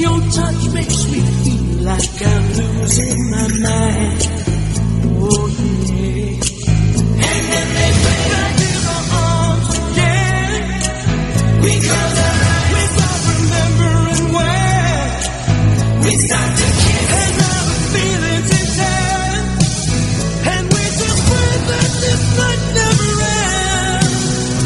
Your touch makes me feel like I'm losing my mind. Oh yeah. And then they bring back in my arms again. Because we start remembering where we start to kiss. And now the feelings intense. And we just pray that this night never ends.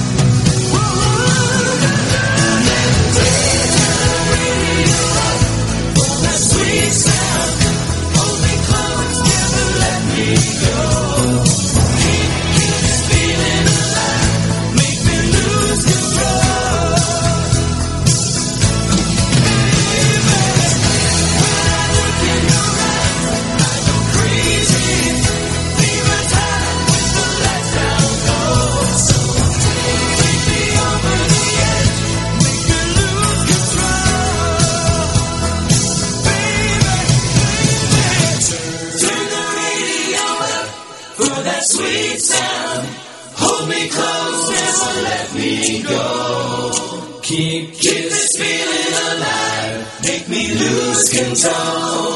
Sweet sound, hold me close, never let me go. Keep this feeling alive, make me lose control. Baby, when I look in your eyes, I go crazy. Fever's high with the lights down low. So take me over the edge, make me lose control. Turn the radio up for that sweet sound. Hold me close, never let me go. Keep this feeling alive, make me lose control.